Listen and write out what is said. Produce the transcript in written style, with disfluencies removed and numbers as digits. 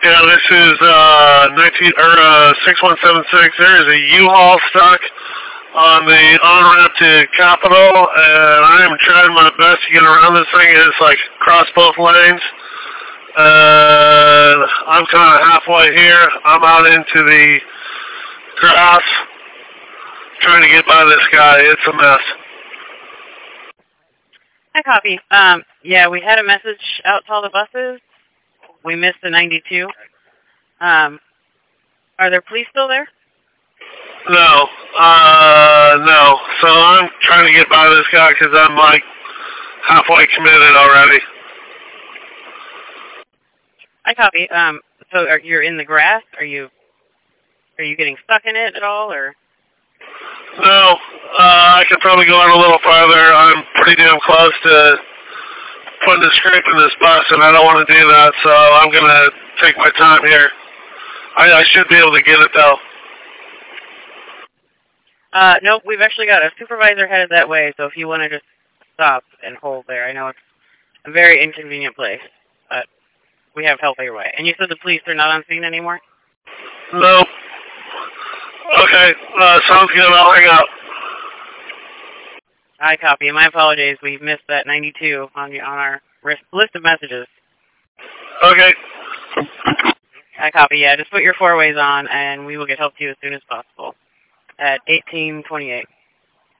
Yeah, this is 6176. There is a U-Haul stuck on the on-ramp to Capitol, and I am trying my best to get around this thing. It's like cross both lanes. I'm kind of halfway here. I'm out into the grass trying to get by this guy. It's a mess. I copy. Yeah, we had a message out to all the buses. We missed the 92. Are there police still there? No. No. So I'm trying to get by this guy because I'm like halfway committed already. I copy. So you're in the grass? Are you getting stuck in it at all, or? No. I could probably go on a little farther. I'm pretty damn close to putting a scrape in this bus, and I don't want to do that, so I'm going to take my time here. I should be able to get it, though. Nope, we've actually got a supervisor headed that way, so if you want to just stop and hold there. I know it's a very inconvenient place, but we have help your way. And you said the police are not on scene anymore? Nope. Okay, sounds good. I'll hang up. I copy. My apologies. We missed that 92 on our list of messages. Okay. I copy. Yeah, just put your four-ways on, and we will get help to you as soon as possible at 1828.